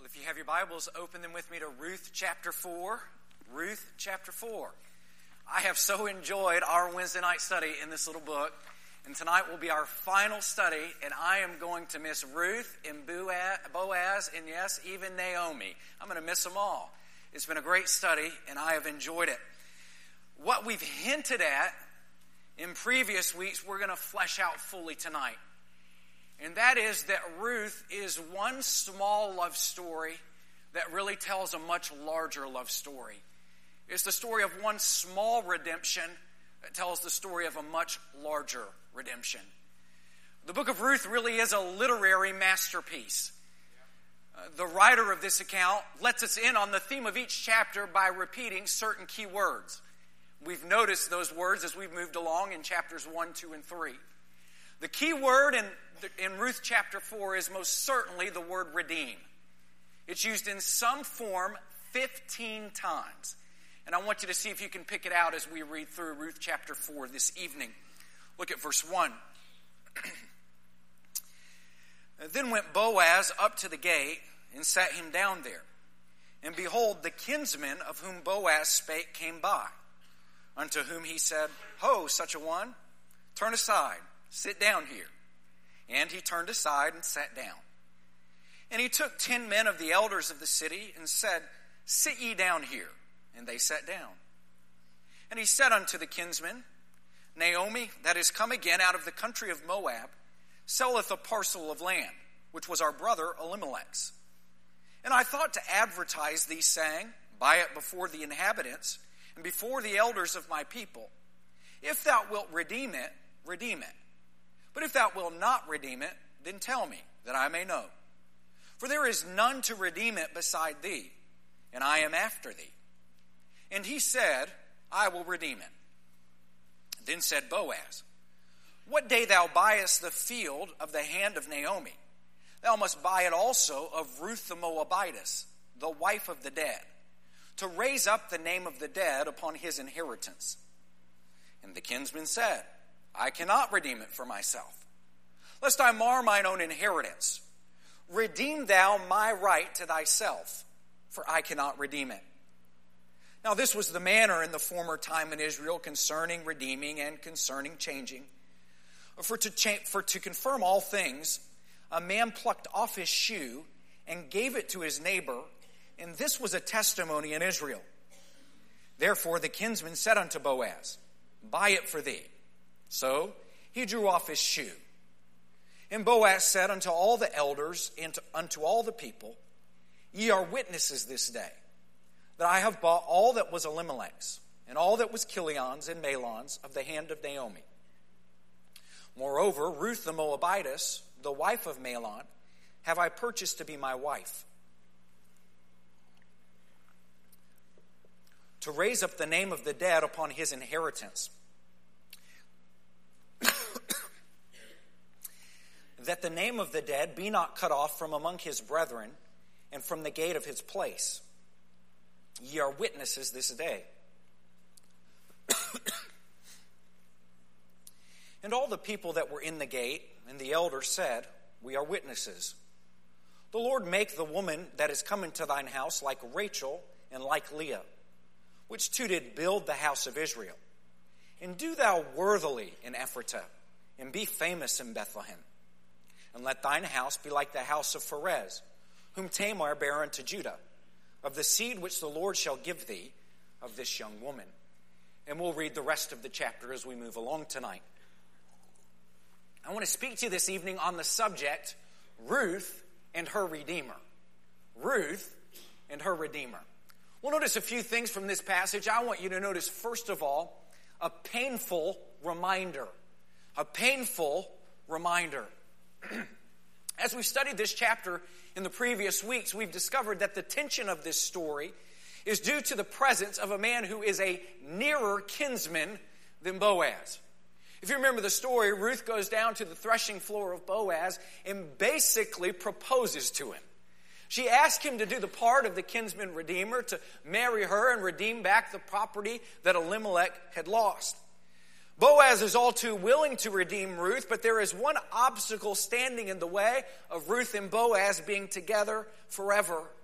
If you have your Bibles, open them with me to Ruth chapter 4. Ruth chapter 4. I have so enjoyed our Wednesday night study in this little book. And tonight will be our final study. And I am going to miss Ruth and Boaz and yes, even Naomi. I'm going to miss them all. It's been a great study and I have enjoyed it. What we've hinted at in previous weeks, we're going to flesh out fully tonight. And that is that Ruth is one small love story that really tells a much larger love story. It's the story of one small redemption that tells the story of a much larger redemption. The book of Ruth really is a literary masterpiece. The writer of this account lets us in on the theme of each chapter by repeating certain key words. We've noticed those words as we've moved along in chapters 1, 2, and 3. The key word in Ruth chapter 4 is most certainly the word redeem. It's used in some form 15 times. And I want you to see if you can pick it out as we read through Ruth chapter 4 this evening. Look at verse 1. Then went Boaz up to the gate and sat him down there. And behold, the kinsman of whom Boaz spake came by, unto whom he said, Ho, such a one, turn aside, sit down here. And he turned aside and sat down. And he took 10 men of the elders of the city and said, Sit ye down here. And they sat down. And he said unto the kinsman, Naomi, that is come again out of the country of Moab, selleth a parcel of land, which was our brother Elimelech's. And I thought to advertise thee, saying, Buy it before the inhabitants, and before the elders of my people. If thou wilt redeem it, redeem it. But if thou wilt not redeem it, then tell me, that I may know. For there is none to redeem it beside thee, and I am after thee. And he said, I will redeem it. Then said Boaz, What day thou buyest the field of the hand of Naomi, thou must buy it also of Ruth the Moabitess, the wife of the dead, to raise up the name of the dead upon his inheritance. And the kinsman said, I cannot redeem it for myself, lest I mar mine own inheritance. Redeem thou my right to thyself, for I cannot redeem it. Now this was the manner in the former time in Israel concerning redeeming and concerning changing. For to confirm all things, a man plucked off his shoe and gave it to his neighbor, and this was a testimony in Israel. Therefore the kinsman said unto Boaz, Buy it for thee. So he drew off his shoe. And Boaz said unto all the elders and unto all the people, Ye are witnesses this day, that I have bought all that was Elimelech's, and all that was Chilion's and Mahlon's of the hand of Naomi. Moreover, Ruth the Moabitess, the wife of Mahlon, have I purchased to be my wife, to raise up the name of the dead upon his inheritance, that the name of the dead be not cut off from among his brethren and from the gate of his place. Ye are witnesses this day. And all the people that were in the gate and the elders said, We are witnesses. The Lord make the woman that is come into thine house like Rachel and like Leah, which two did build the house of Israel. And do thou worthily in Ephratah, and be famous in Bethlehem. And let thine house be like the house of Pharez, whom Tamar bare unto Judah, of the seed which the Lord shall give thee of this young woman. And we'll read the rest of the chapter as we move along tonight. I want to speak to you this evening on the subject, Ruth and her Redeemer. Ruth and her Redeemer. We'll notice a few things from this passage. I want you to notice, first of all, a painful reminder. A painful reminder. As we've studied this chapter in the previous weeks, we've discovered that the tension of this story is due to the presence of a man who is a nearer kinsman than Boaz. If you remember the story, Ruth goes down to the threshing floor of Boaz and basically proposes to him. She asked him to do the part of the kinsman redeemer, to marry her and redeem back the property that Elimelech had lost. Boaz is all too willing to redeem Ruth, but there is one obstacle standing in the way of Ruth and Boaz being together forever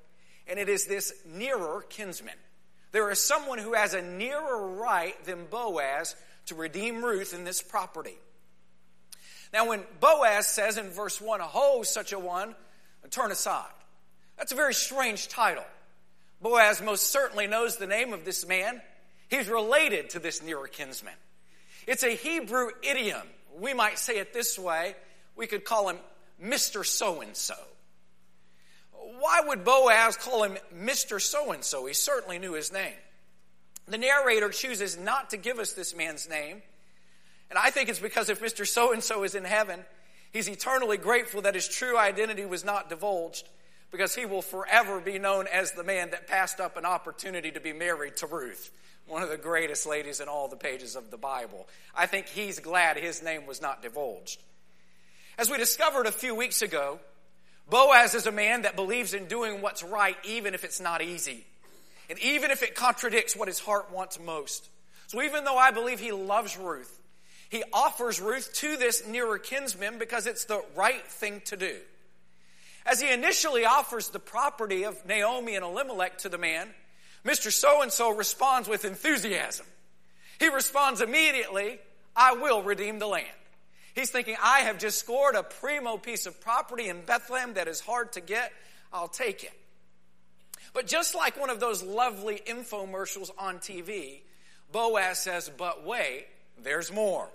and it is this nearer kinsman. There is someone who has a nearer right than Boaz to redeem Ruth in this property. Now, when Boaz says in verse 1, "Ho, such a one, turn aside," that's a very strange title. Boaz most certainly knows the name of this man. He's related to this nearer kinsman. It's a Hebrew idiom. We might say it this way. We could call him Mr. So-and-so. Why would Boaz call him Mr. So-and-so? He certainly knew his name. The narrator chooses not to give us this man's name. And I think it's because if Mr. So-and-so is in heaven, he's eternally grateful that his true identity was not divulged, because he will forever be known as the man that passed up an opportunity to be married to Ruth, one of the greatest ladies in all the pages of the Bible. I think he's glad his name was not divulged. As we discovered a few weeks ago, Boaz is a man that believes in doing what's right even if it's not easy, and even if it contradicts what his heart wants most. So even though I believe he loves Ruth, he offers Ruth to this nearer kinsman because it's the right thing to do. As he initially offers the property of Naomi and Elimelech to the man, Mr. So-and-so responds with enthusiasm. He responds immediately, "I will redeem the land." He's thinking, I have just scored a primo piece of property in Bethlehem that is hard to get. I'll take it. But just like one of those lovely infomercials on TV, Boaz says, "But wait, there's more."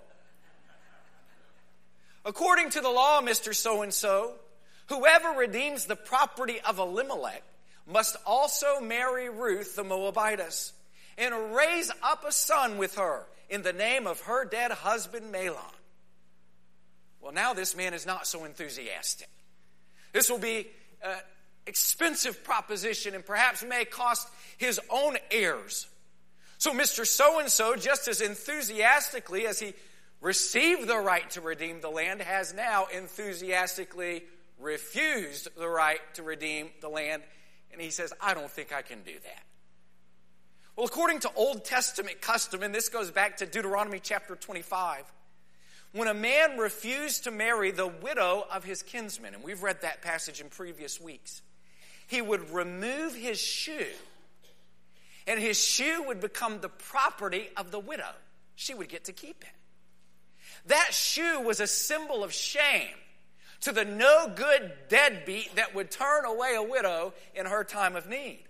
According to the law, Mr. So-and-so, whoever redeems the property of Elimelech must also marry Ruth the Moabitess and raise up a son with her in the name of her dead husband Mahlon. Well, now this man is not so enthusiastic. This will be an expensive proposition and perhaps may cost his own heirs. So Mr. So-and-so, just as enthusiastically as he received the right to redeem the land, has now enthusiastically refused the right to redeem the land. And he says, "I don't think I can do that." Well, according to Old Testament custom, and this goes back to Deuteronomy chapter 25, when a man refused to marry the widow of his kinsman, and we've read that passage in previous weeks, he would remove his shoe, and his shoe would become the property of the widow. She would get to keep it. That shoe was a symbol of shame to the no-good deadbeat that would turn away a widow in her time of need.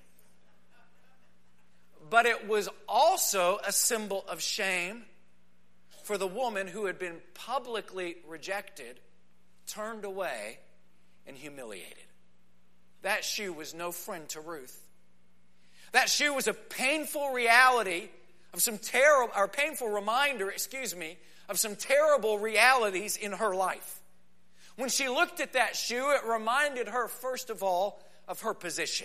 But it was also a symbol of shame for the woman who had been publicly rejected, turned away, and humiliated. That shoe was no friend to Ruth. That shoe was a painful reality of some terrible, or painful reminder, of some terrible realities in her life. When she looked at that shoe, it reminded her, first of all, of her position.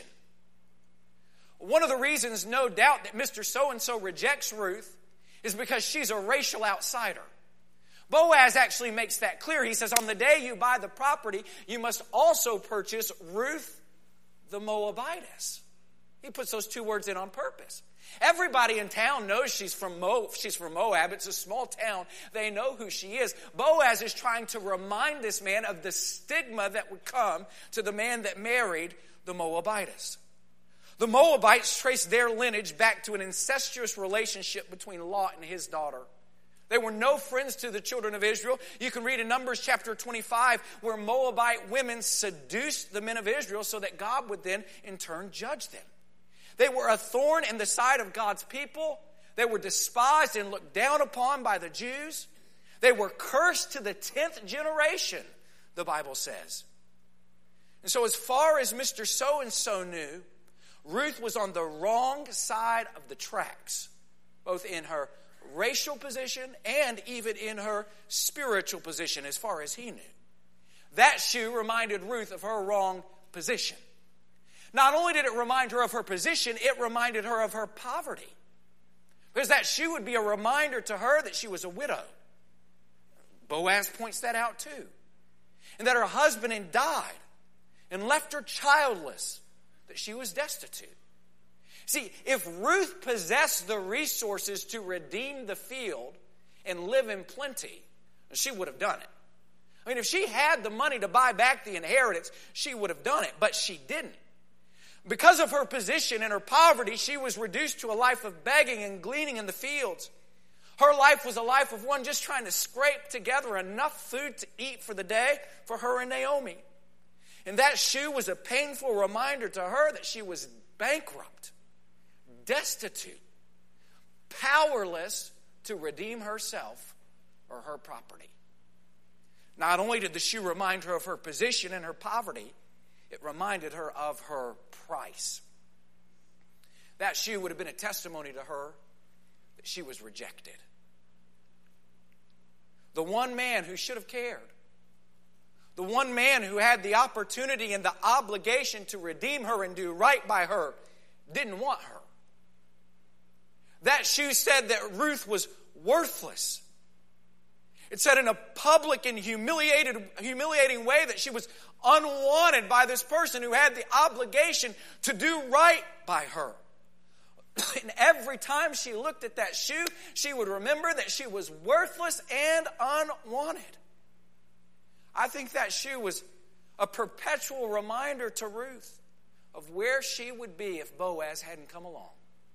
One of the reasons, no doubt, that Mr. So-and-so rejects Ruth is because she's a racial outsider. Boaz actually makes that clear. He says, on the day you buy the property, you must also purchase Ruth the Moabitess. He puts those two words in on purpose. Everybody in town knows she's from Moab. It's a small town. They know who she is. Boaz is trying to remind this man of the stigma that would come to the man that married the Moabitess. The Moabites traced their lineage back to an incestuous relationship between Lot and his daughter. They were no friends to the children of Israel. You can read in Numbers chapter 25 where Moabite women seduced the men of Israel so that God would then in turn judge them. They were a thorn in the side of God's people. They were despised and looked down upon by the Jews. They were cursed to the 10th generation, the Bible says. And so as far as Mr. So-and-so knew, Ruth was on the wrong side of the tracks, both in her racial position and even in her spiritual position, as far as he knew. That shoe reminded Ruth of her wrong position. Not only did it remind her of her position, it reminded her of her poverty. Because that shoe would be a reminder to her that she was a widow. Boaz points that out too. And that her husband had died and left her childless, that she was destitute. See, if Ruth possessed the resources to redeem the field and live in plenty, she would have done it. If she had the money to buy back the inheritance, she would have done it, but she didn't. Because of her position and her poverty, she was reduced to a life of begging and gleaning in the fields. Her life was a life of one just trying to scrape together enough food to eat for the day for her and Naomi. And that shoe was a painful reminder to her that she was bankrupt, destitute, powerless to redeem herself or her property. Not only did the shoe remind her of her position and her poverty, it reminded her of her price. That shoe would have been a testimony to her that she was rejected. The one man who should have cared, the one man who had the opportunity and the obligation to redeem her and do right by her, didn't want her. That shoe said that Ruth was worthless. It said in a public and humiliating way that she was unwanted by this person who had the obligation to do right by her. And every time she looked at that shoe, she would remember that she was worthless and unwanted. I think that shoe was a perpetual reminder to Ruth of where she would be if Boaz hadn't come along.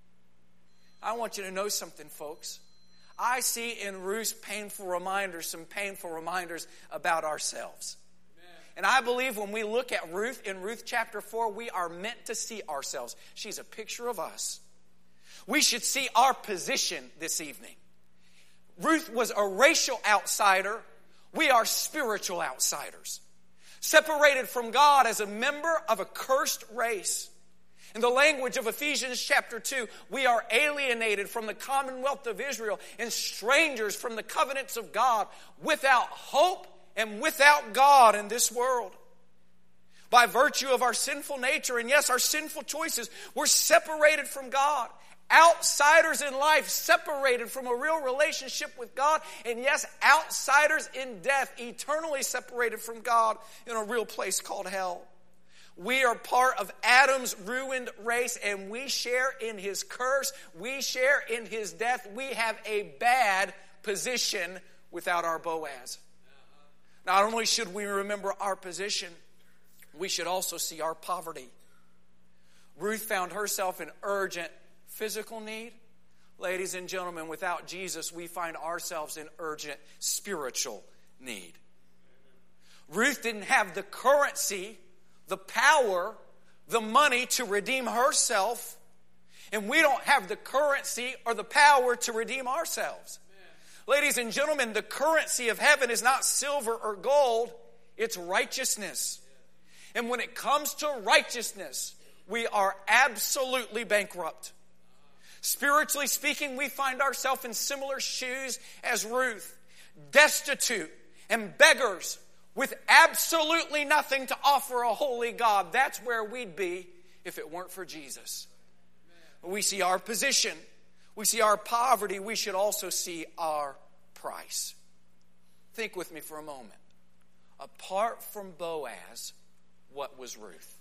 I want you to know something, folks. I see in Ruth's painful reminders some painful reminders about ourselves. Amen. And I believe when we look at Ruth in Ruth chapter 4, we are meant to see ourselves. She's a picture of us. We should see our position this evening. Ruth was a racial outsider. We are spiritual outsiders. Separated from God as a member of a cursed race. In the language of Ephesians chapter 2, we are alienated from the commonwealth of Israel and strangers from the covenants of God, without hope and without God in this world. By virtue of our sinful nature and yes, our sinful choices, we're separated from God. Outsiders in life, separated from a real relationship with God. And yes, outsiders in death, eternally separated from God in a real place called hell. We are part of Adam's ruined race, and we share in his curse. We share in his death. We have a bad position without our Boaz. Not only should we remember our position, we should also see our poverty. Ruth found herself in urgent physical need. Ladies and gentlemen, without Jesus, we find ourselves in urgent spiritual need. Ruth didn't have the currency, the power, the money to redeem herself. And we don't have the currency or the power to redeem ourselves. Amen. Ladies and gentlemen, the currency of heaven is not silver or gold. It's righteousness. And when it comes to righteousness, we are absolutely bankrupt. Spiritually speaking, we find ourselves in similar shoes as Ruth. Destitute and beggars, with absolutely nothing to offer a holy God. That's where we'd be if it weren't for Jesus. We see our position. We see our poverty. We should also see our price. Think with me for a moment. Apart from Boaz, what was Ruth?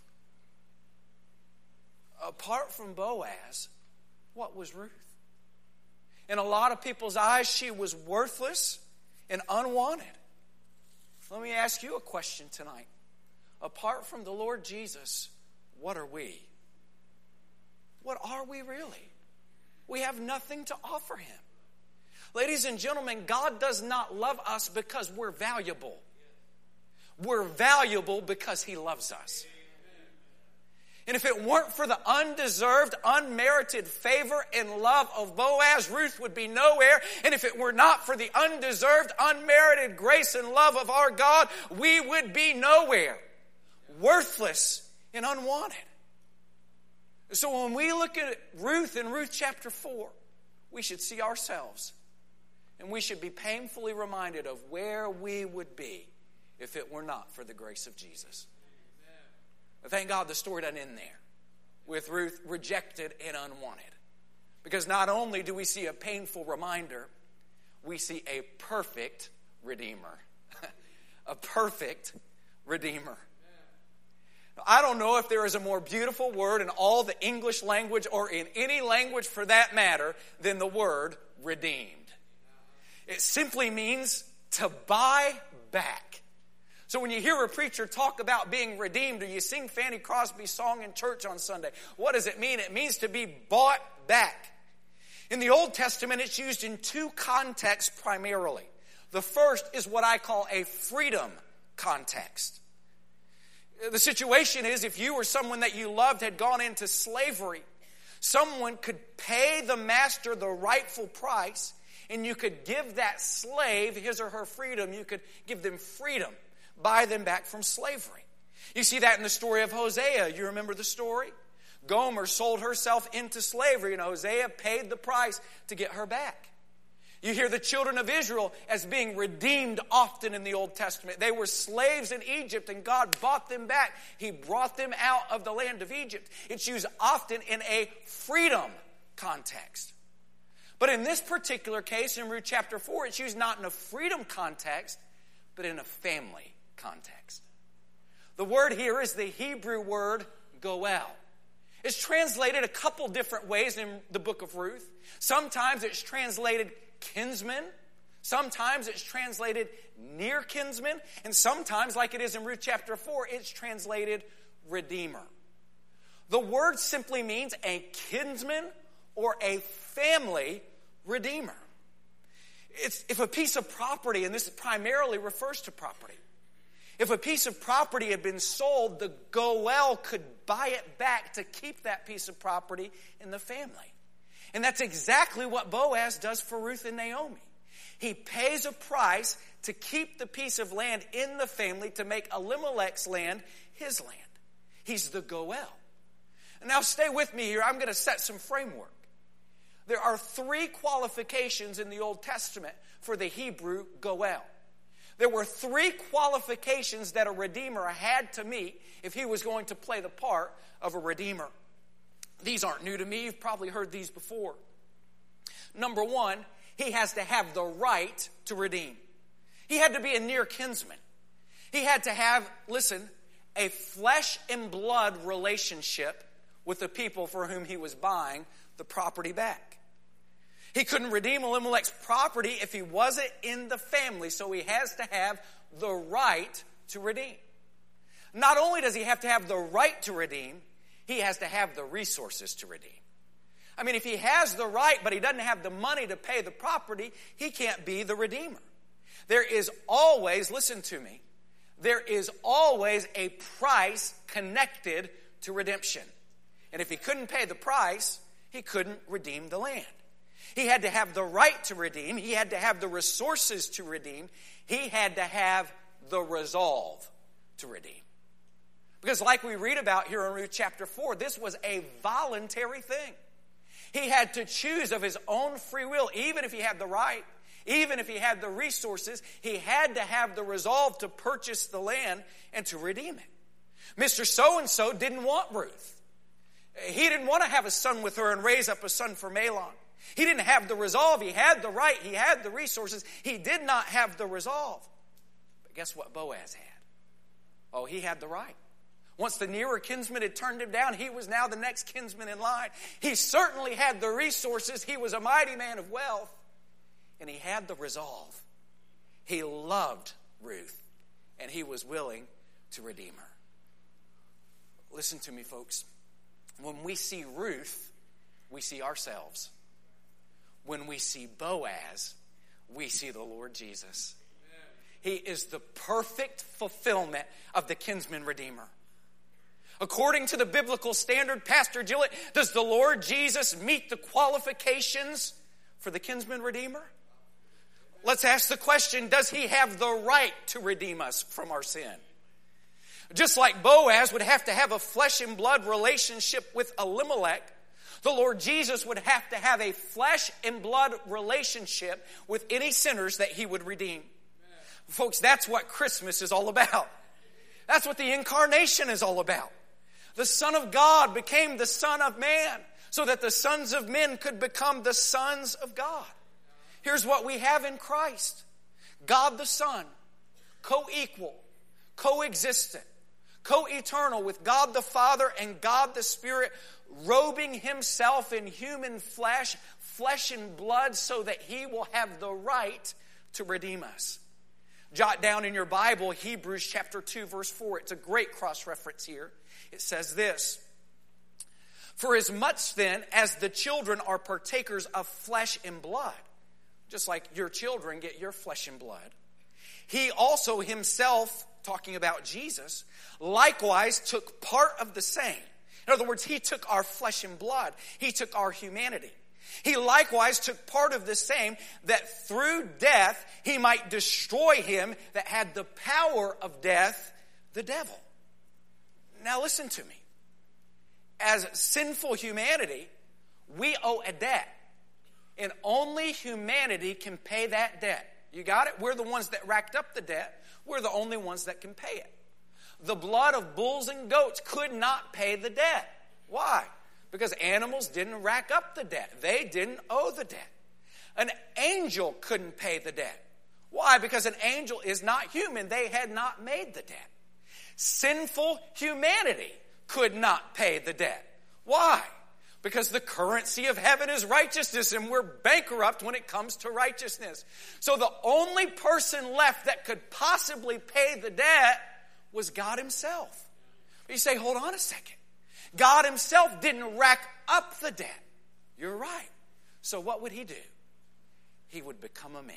Apart from Boaz, what was Ruth? In a lot of people's eyes, she was worthless and unwanted. Let me ask you a question tonight. Apart from the Lord Jesus, what are we? What are we really? We have nothing to offer him. Ladies and gentlemen, God does not love us because we're valuable. We're valuable because he loves us. And if it weren't for the undeserved, unmerited favor and love of Boaz, Ruth would be nowhere. And if it were not for the undeserved, unmerited grace and love of our God, we would be nowhere. Worthless and unwanted. So when we look at Ruth in Ruth chapter 4, we should see ourselves. And we should be painfully reminded of where we would be if it were not for the grace of Jesus. But thank God the story doesn't end there with Ruth rejected and unwanted. Because not only do we see a painful reminder, we see a perfect Redeemer. A perfect Redeemer. I don't know if there is a more beautiful word in all the English language or in any language for that matter than the word redeemed. It simply means to buy back, So when you hear a preacher talk about being redeemed, or you sing Fanny Crosby's song in church on Sunday, what does it mean? It means to be bought back. In the Old Testament, it's used in two contexts primarily. The first is what I call a freedom context. The situation is, if you or someone that you loved had gone into slavery, someone could pay the master the rightful price, and you could give that slave his or her freedom. You could give them freedom, buy them back from slavery. You see that in the story of Hosea. You remember the story? Gomer sold herself into slavery, and Hosea paid the price to get her back. You hear the children of Israel as being redeemed often in the Old Testament. They were slaves in Egypt, and God bought them back. He brought them out of the land of Egypt. It's used often in a freedom context. But in this particular case, in Ruth chapter 4, it's used not in a freedom context, but in a family context. The word here is the Hebrew word goel. It's translated a couple different ways in the book of Ruth. Sometimes it's translated kinsman. Sometimes it's translated near kinsman. And sometimes, like it is in Ruth chapter 4, it's translated redeemer. The word simply means a kinsman or a family redeemer. It's if a piece of property, and this primarily refers to property, if a piece of property had been sold, the goel could buy it back to keep that piece of property in the family. And that's exactly what Boaz does for Ruth and Naomi. He pays a price to keep the piece of land in the family, to make Elimelech's land his land. He's the goel. Now stay with me here. I'm going to set some framework. There are 3 qualifications in the Old Testament for the Hebrew goel. There were 3 qualifications that a redeemer had to meet if he was going to play the part of a redeemer. These aren't new to me. You've probably heard these before. Number 1, he has to have the right to redeem. He had to be a near kinsman. He had to have, listen, a flesh and blood relationship with the people for whom he was buying the property back. He couldn't redeem Elimelech's property if he wasn't in the family, so he has to have the right to redeem. Not only does he have to have the right to redeem, he has to have the resources to redeem. I mean, if he has the right, but he doesn't have the money to pay the property, he can't be the redeemer. There is always, listen to me, there is always a price connected to redemption. And if he couldn't pay the price, he couldn't redeem the land. He had to have the right to redeem. He had to have the resources to redeem. He had to have the resolve to redeem. Because like we read about here in Ruth chapter 4, this was a voluntary thing. He had to choose of his own free will, even if he had the right, even if he had the resources, he had to have the resolve to purchase the land and to redeem it. Mr. So-and-so didn't want Ruth. He didn't want to have a son with her and raise up a son for Mahlon. He didn't have the resolve. He had the right. He had the resources. He did not have the resolve. But guess what Boaz had? Oh, he had the right. Once the nearer kinsman had turned him down, he was now the next kinsman in line. He certainly had the resources. He was a mighty man of wealth. And he had the resolve. He loved Ruth, and he was willing to redeem her. Listen to me, folks. When we see Ruth, we see ourselves. When we see Boaz, we see the Lord Jesus. He is the perfect fulfillment of the kinsman redeemer. According to the biblical standard, Pastor Gillett, does the Lord Jesus meet the qualifications for the kinsman redeemer? Let's ask the question, does he have the right to redeem us from our sin? Just like Boaz would have to have a flesh and blood relationship with Elimelech, the Lord Jesus would have to have a flesh and blood relationship with any sinners that he would redeem. Folks, that's what Christmas is all about. That's what the incarnation is all about. The Son of God became the Son of Man so that the sons of men could become the sons of God. Here's what we have in Christ. God the Son, co-equal, co-existent, co-eternal with God the Father and God the Spirit, robing himself in human flesh, flesh and blood, so that he will have the right to redeem us. Jot down in your Bible, Hebrews chapter 2, verse 4. It's a great cross-reference here. It says this: "For as much then as the children are partakers of flesh and blood," just like your children get your flesh and blood, "he also himself," talking about Jesus, "likewise took part of the same." In other words, he took our flesh and blood. He took our humanity. "He likewise took part of the same, that through death he might destroy him that had the power of death, the devil." Now listen to me. As sinful humanity, we owe a debt. And only humanity can pay that debt. You got it? We're the ones that racked up the debt. We're the only ones that can pay it. The blood of bulls and goats could not pay the debt. Why? Because animals didn't rack up the debt. They didn't owe the debt. An angel couldn't pay the debt. Why? Because an angel is not human. They had not made the debt. Sinful humanity could not pay the debt. Why? Because the currency of heaven is righteousness, and we're bankrupt when it comes to righteousness. So the only person left that could possibly pay the debt was God himself. But you say, hold on a second. God himself didn't rack up the debt. You're right. So what would he do? He would become a man.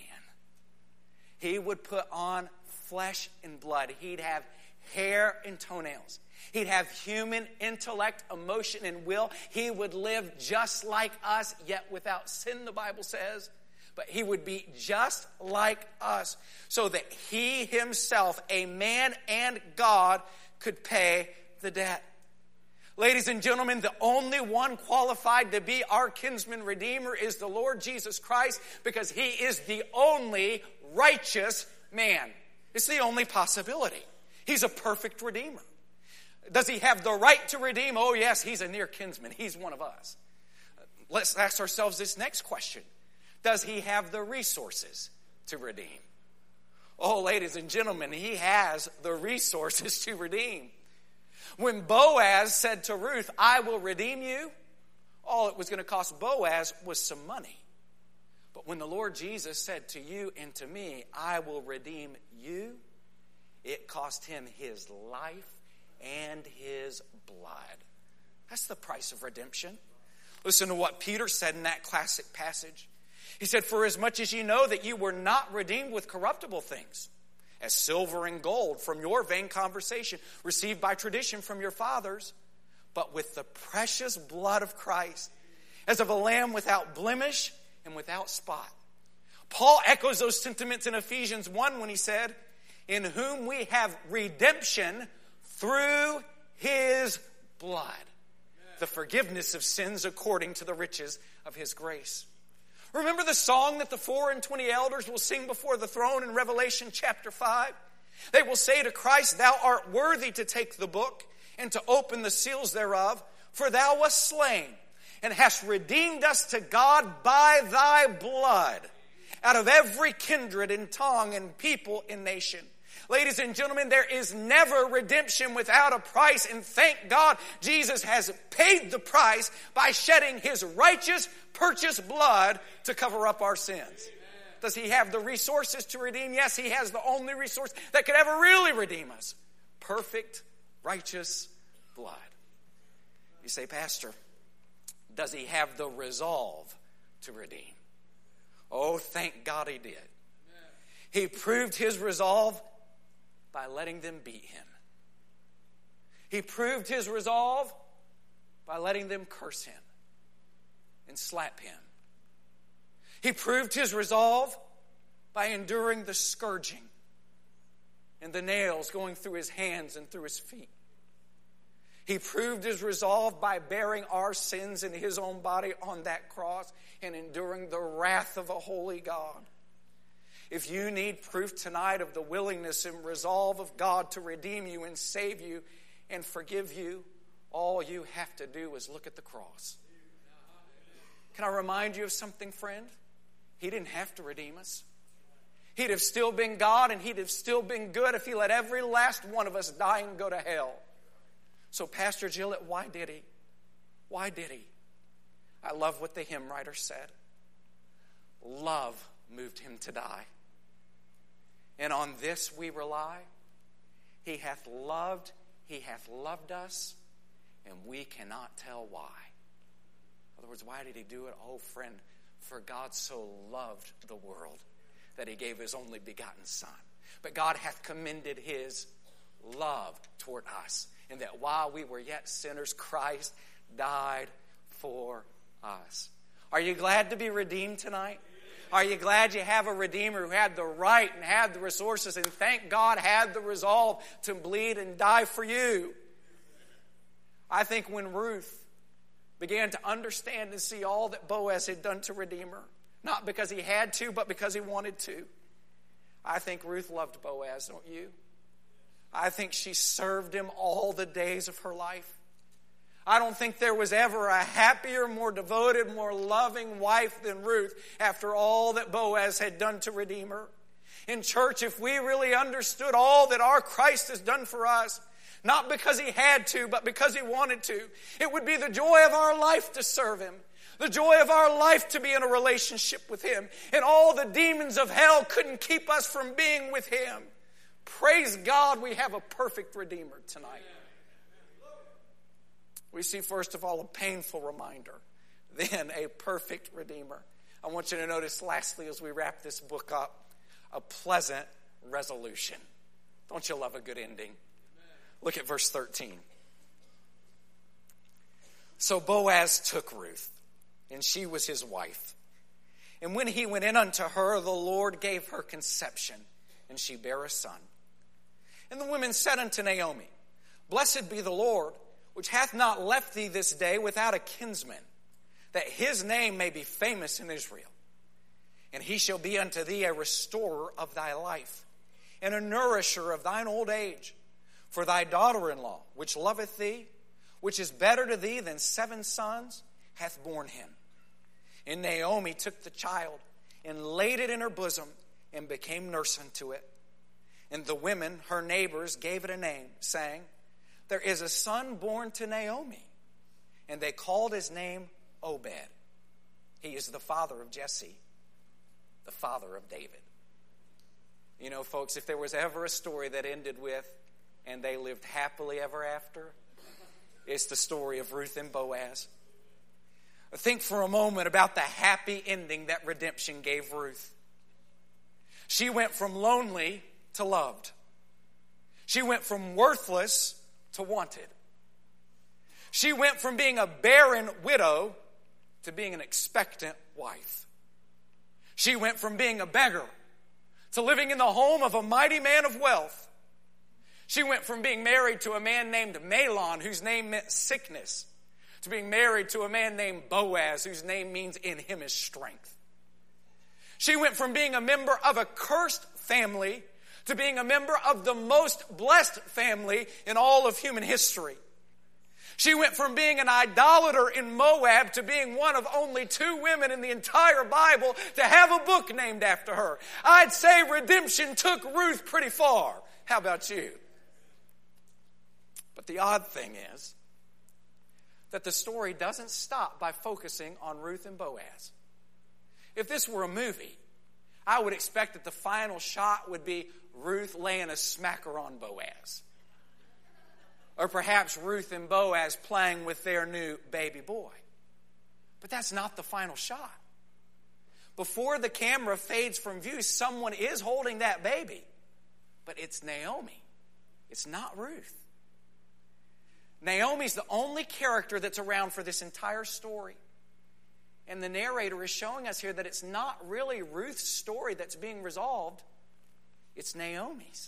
He would put on flesh and blood. He'd have hair and toenails. He'd have human intellect, emotion, and will. He would live just like us, yet without sin, the Bible says. But he would be just like us, so that he himself, a man and God, could pay the debt. Ladies and gentlemen, the only one qualified to be our kinsman redeemer is the Lord Jesus Christ, because he is the only righteous man. It's the only possibility. He's a perfect redeemer. Does he have the right to redeem? Oh yes, he's a near kinsman. He's one of us. Let's ask ourselves this next question. Does he have the resources to redeem? Oh, ladies and gentlemen, he has the resources to redeem. When Boaz said to Ruth, "I will redeem you," all it was going to cost Boaz was some money. But when the Lord Jesus said to you and to me, "I will redeem you," it cost him his life and his blood. That's the price of redemption. Listen to what Peter said in that classic passage. He said, "For as much as you know that you were not redeemed with corruptible things, as silver and gold from your vain conversation received by tradition from your fathers, but with the precious blood of Christ, as of a lamb without blemish and without spot." Paul echoes those sentiments in Ephesians 1 when he said, "In whom we have redemption through his blood, the forgiveness of sins according to the riches of his grace." Remember the song that the 24 elders will sing before the throne in Revelation chapter 5? They will say to Christ, "Thou art worthy to take the book and to open the seals thereof, for thou wast slain and hast redeemed us to God by thy blood out of every kindred and tongue and people and nation." Ladies and gentlemen, there is never redemption without a price, and thank God Jesus has paid the price by shedding his righteous purchased blood to cover up our sins. Amen. Does he have the resources to redeem? Yes, he has the only resource that could ever really redeem us. Perfect, righteous blood. You say, "Pastor, does he have the resolve to redeem?" Oh, thank God he did. Amen. He proved his resolve by letting them beat him. He proved his resolve by letting them curse him and slap him. He proved his resolve by enduring the scourging and the nails going through his hands and through his feet. He proved his resolve by bearing our sins in his own body on that cross and enduring the wrath of a holy God. If you need proof tonight of the willingness and resolve of God to redeem you and save you and forgive you, all you have to do is look at the cross. Can I remind you of something, friend? He didn't have to redeem us. He'd have still been God, and he'd have still been good if he let every last one of us die and go to hell. So, Pastor Gillett, why did he? Why did he? I love what the hymn writer said. Love moved him to die. and on this we rely. He hath loved us, and we cannot tell why. In other words, why did he do it? Oh, friend, for God so loved the world that he gave his only begotten Son. But God hath commended his love toward us, in that while we were yet sinners, Christ died for us. Are you glad to be redeemed tonight? Are you glad you have a Redeemer who had the right and had the resources and thank God had the resolve to bleed and die for you? I think when Ruth began to understand and see all that Boaz had done to redeem her, not because he had to, but because he wanted to, I think Ruth loved Boaz, don't you? I think she served him all the days of her life. I don't think there was ever a happier, more devoted, more loving wife than Ruth after all that Boaz had done to redeem her. In church, if we really understood all that our Christ has done for us, not because he had to, but because he wanted to, it would be the joy of our life to serve him. The joy of our life to be in a relationship with him. And all the demons of hell couldn't keep us from being with him. Praise God, we have a perfect Redeemer tonight. We see, first of all, a painful reminder, then a perfect Redeemer. I want you to notice, lastly, as we wrap this book up, a pleasant resolution. Don't you love a good ending? Look at verse 13. So Boaz took Ruth, and she was his wife. And when he went in unto her, the Lord gave her conception, and she bare a son. And the women said unto Naomi, Blessed be the Lord, which hath not left thee this day without a kinsman, that his name may be famous in Israel. And he shall be unto thee a restorer of thy life, and a nourisher of thine old age. For thy daughter-in-law, which loveth thee, which is better to thee than 7 sons, hath borne him. And Naomi took the child, and laid it in her bosom, and became nurse unto it. And the women, her neighbors, gave it a name, saying, There is a son born to Naomi. And they called his name Obed. He is the father of Jesse, the father of David. You know, folks, if there was ever a story that ended with, and they lived happily ever after, it's the story of Ruth and Boaz. Think for a moment about the happy ending that redemption gave Ruth. She went from lonely to loved. She went from worthless to wanted. She went from being a barren widow to being an expectant wife. She went from being a beggar to living in the home of a mighty man of wealth. She went from being married to a man named Mahlon, whose name meant sickness, to being married to a man named Boaz, whose name means in him is strength. She went from being a member of a cursed family to being a member of the most blessed family in all of human history. She went from being an idolater in Moab to being one of only 2 women in the entire Bible to have a book named after her. I'd say redemption took Ruth pretty far. How about you? But the odd thing is that the story doesn't stop by focusing on Ruth and Boaz. If this were a movie, I would expect that the final shot would be Ruth laying a smacker on Boaz. Or perhaps Ruth and Boaz playing with their new baby boy. But that's not the final shot. Before the camera fades from view, someone is holding that baby. But it's Naomi. It's not Ruth. Naomi's the only character that's around for this entire story. And the narrator is showing us here that it's not really Ruth's story that's being resolved. It's Naomi's.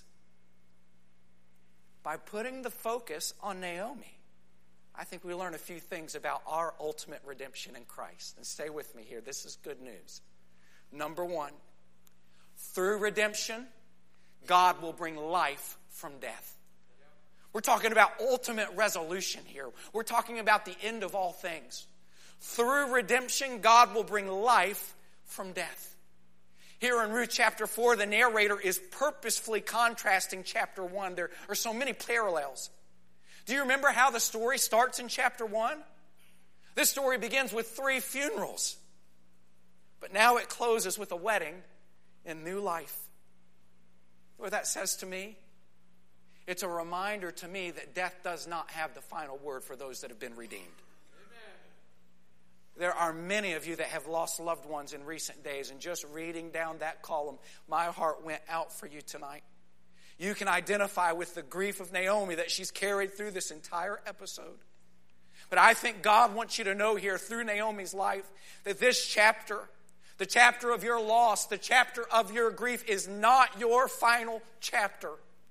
By putting the focus on Naomi, I think we learn a few things about our ultimate redemption in Christ. And stay with me here. This is good news. Number 1, through redemption, God will bring life from death. We're talking about ultimate resolution here. We're talking about the end of all things. Through redemption, God will bring life from death. Here in Ruth chapter 4, the narrator is purposefully contrasting chapter 1. There are so many parallels. Do you remember how the story starts in chapter 1? This story begins with 3 funerals. But now it closes with a wedding and new life. What that says to me? It's a reminder to me that death does not have the final word for those that have been redeemed. There are many of you that have lost loved ones in recent days, and just reading down that column, my heart went out for you tonight. You can identify with the grief of Naomi that she's carried through this entire episode. But I think God wants you to know here through Naomi's life that this chapter, the chapter of your loss, the chapter of your grief, is not your final chapter.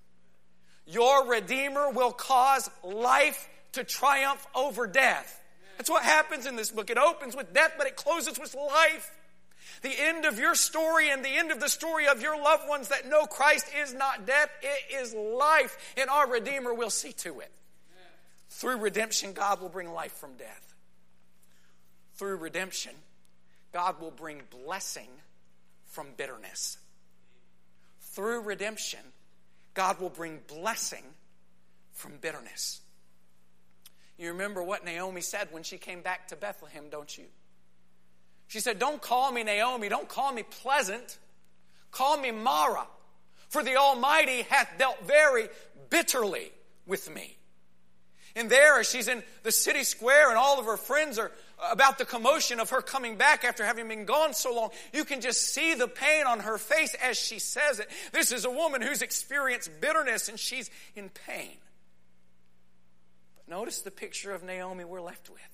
Your Redeemer will cause life to triumph over death. That's what happens in this book. It opens with death, but it closes with life. The end of your story and the end of the story of your loved ones that know Christ is not death, it is life. And our Redeemer will see to it. Through redemption, God will bring life from death. Through redemption, God will bring blessing from bitterness. Through redemption, God will bring blessing from bitterness. You remember what Naomi said when she came back to Bethlehem, don't you? She said, "Don't call me Naomi, don't call me pleasant. Call me Mara, for the Almighty hath dealt very bitterly with me." And there, as she's in the city square and all of her friends are about the commotion of her coming back after having been gone so long, you can just see the pain on her face as she says it. This is a woman who's experienced bitterness and she's in pain. But notice the picture of Naomi we're left with.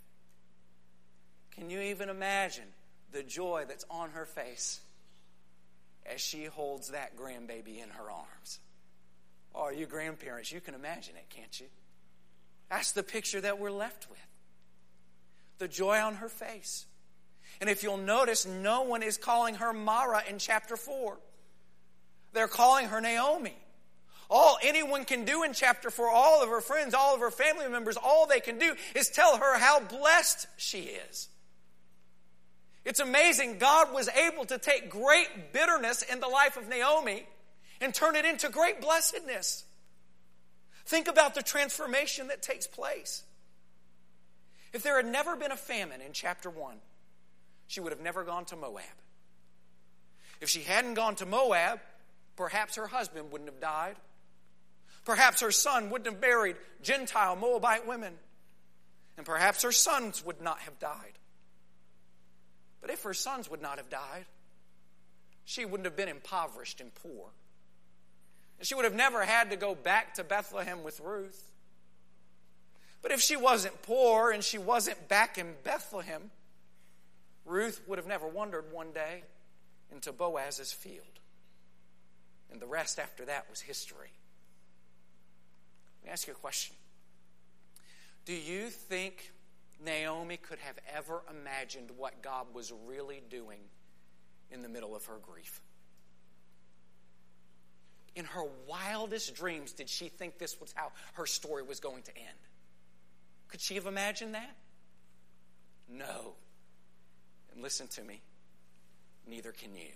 Can you even imagine the joy that's on her face as she holds that grandbaby in her arms? Oh, you grandparents, you can imagine it, can't you? That's the picture that we're left with. The joy on her face. And if you'll notice, no one is calling her Mara in chapter 4. They're calling her Naomi. All anyone can do in chapter 4, all of her friends, all of her family members, all they can do is tell her how blessed she is. It's amazing. God was able to take great bitterness in the life of Naomi and turn it into great blessedness. Think about the transformation that takes place. If there had never been a famine in chapter 1, she would have never gone to Moab. If she hadn't gone to Moab, perhaps her husband wouldn't have died. Perhaps her son wouldn't have married Gentile Moabite women. And perhaps her sons would not have died. But if her sons would not have died, she wouldn't have been impoverished and poor. And she would have never had to go back to Bethlehem with Ruth. But if she wasn't poor and she wasn't back in Bethlehem, Ruth would have never wandered one day into Boaz's field. And the rest after that was history. Let me ask you a question. Do you think Naomi could have ever imagined what God was really doing in the middle of her grief? In her wildest dreams, did she think this was how her story was going to end? Could she have imagined that? No. And listen to me, neither can you.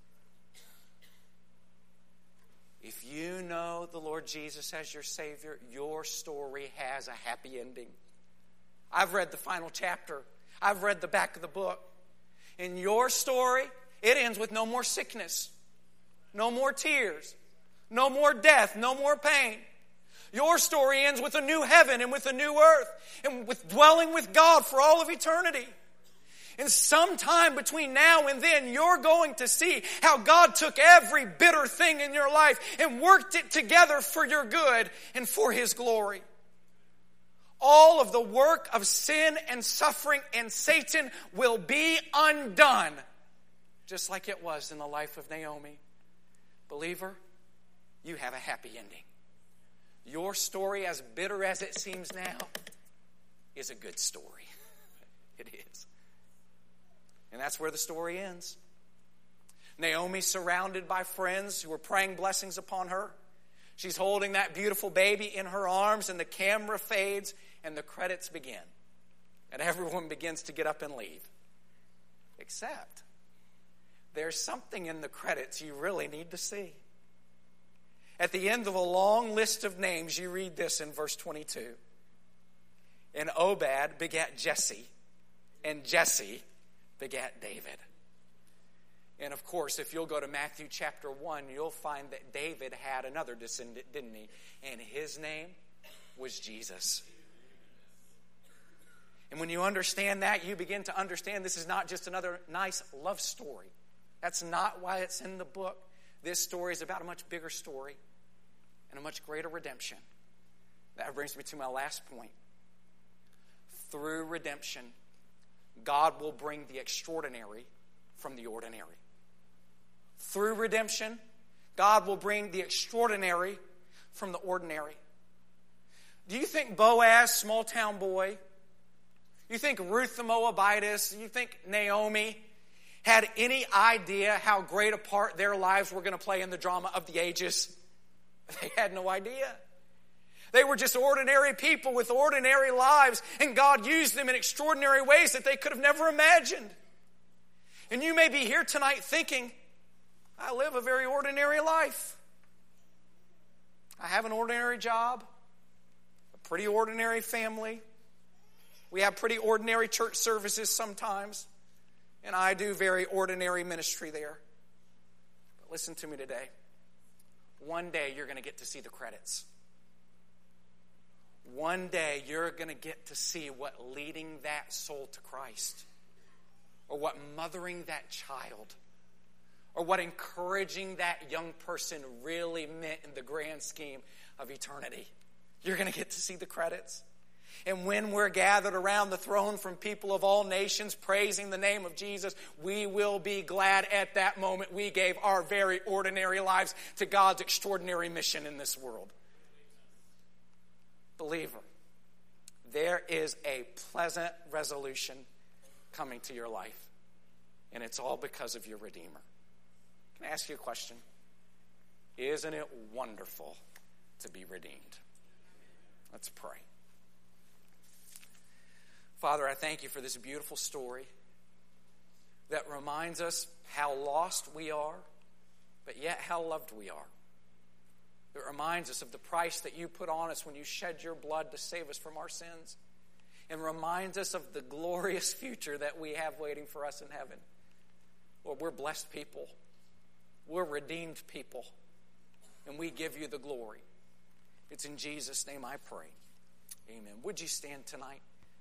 If you know the Lord Jesus as your Savior, your story has a happy ending. I've read the final chapter. I've read the back of the book. In your story, it ends with no more sickness, no more tears, no more death, no more pain. Your story ends with a new heaven and with a new earth and with dwelling with God for all of eternity. And sometime between now and then, you're going to see how God took every bitter thing in your life and worked it together for your good and for His glory. All of the work of sin and suffering and Satan will be undone, just like it was in the life of Naomi. Believer, you have a happy ending. Your story, as bitter as it seems now, is a good story. It is. And that's where the story ends. Naomi, surrounded by friends who are praying blessings upon her. She's holding that beautiful baby in her arms, and the camera fades, and the credits begin. And everyone begins to get up and leave. Except, there's something in the credits you really need to see. At the end of a long list of names, you read this in verse 22. And Obed begat Jesse, and Jesse begat David. And of course, if you'll go to Matthew chapter 1, you'll find that David had another descendant, didn't he? And his name was Jesus. And when you understand that, you begin to understand this is not just another nice love story. That's not why it's in the book. This story is about a much bigger story and a much greater redemption. That brings me to my last point. Through redemption, God will bring the extraordinary from the ordinary. Through redemption, God will bring the extraordinary from the ordinary. Do you think Boaz, small town boy, you think Ruth the Moabitess, you think Naomi had any idea how great a part their lives were going to play in the drama of the ages? They had no idea. They were just ordinary people with ordinary lives, and God used them in extraordinary ways that they could have never imagined. And you may be here tonight thinking, I live a very ordinary life. I have an ordinary job, a pretty ordinary family. We have pretty ordinary church services sometimes, and I do very ordinary ministry there. But listen to me today. One day you're going to get to see the credits. One day you're going to get to see what leading that soul to Christ, or what mothering that child, or what encouraging that young person really meant in the grand scheme of eternity. You're going to get to see the credits. And when we're gathered around the throne from people of all nations praising the name of Jesus, we will be glad at that moment we gave our very ordinary lives to God's extraordinary mission in this world. Believer, there is a pleasant resolution coming to your life, and it's all because of your Redeemer. Can I ask you a question? Isn't it wonderful to be redeemed? Let's pray. Father, I thank you for this beautiful story that reminds us how lost we are, but yet how loved we are. It reminds us of the price that you put on us when you shed your blood to save us from our sins, and reminds us of the glorious future that we have waiting for us in heaven. Lord, we're blessed people. We're redeemed people, and we give you the glory. It's in Jesus' name I pray. Amen. Would you stand tonight?